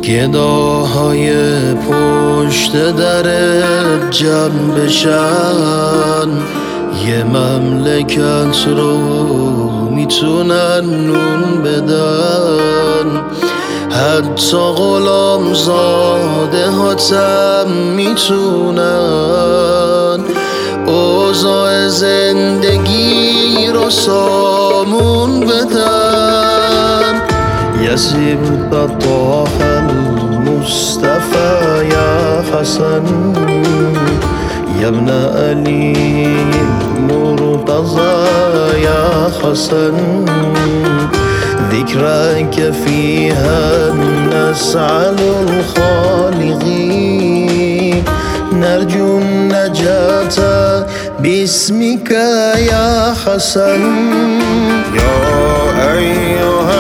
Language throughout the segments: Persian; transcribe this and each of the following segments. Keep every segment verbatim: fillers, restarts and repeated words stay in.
گداهای پشت درت جمع بشن، یه مملکت رو میتونن نون بدن. حتی غلام زاده هاتم میتونن اوضاع زندگی رو سامون بدن. يسيب طه المصطفى يا حسن، يا ابن علي مرتضى يا حسن، ذكرك فيها نسعد الخالقين، نرجو النجاة باسمك يا حسن. يا أيها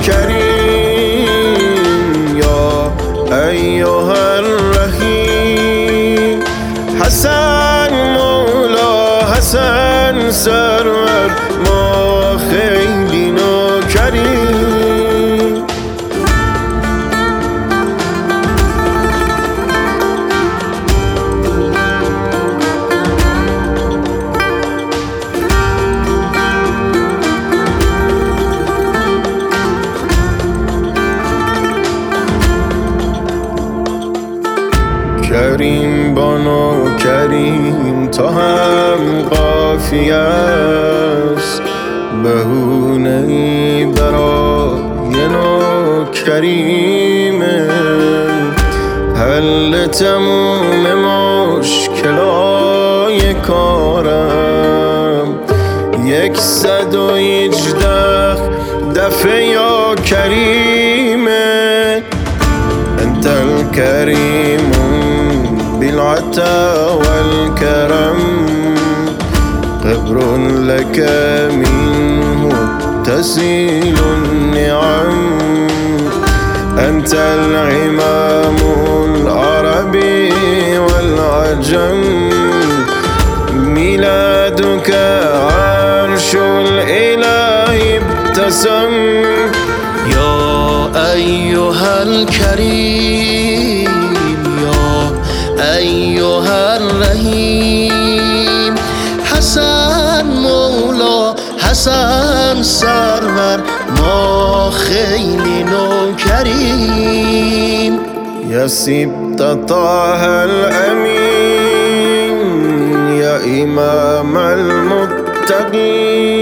الكريم يا أيها الرحيم، حسن مولا حسن سرور ما خیلی نوکریم. کریم بانو کریم تا هم قافیه است، بهونه‌ای برای نوکریمه، حل تموم مشکلای کارم، یکصد و هجده دفعه یا کریمه. انت الكريم بالعطا والكرم، قبر لك منه تسيل النعم، أنت العمام العربي والعجم، ميلادك عرش الإله ابتسم. يا أيها الكريم يا أيها الرحيم، حسن مولا حسن سرور ما خیلی نوکریم. يا سبط طه الأمين يا إمام المتقين،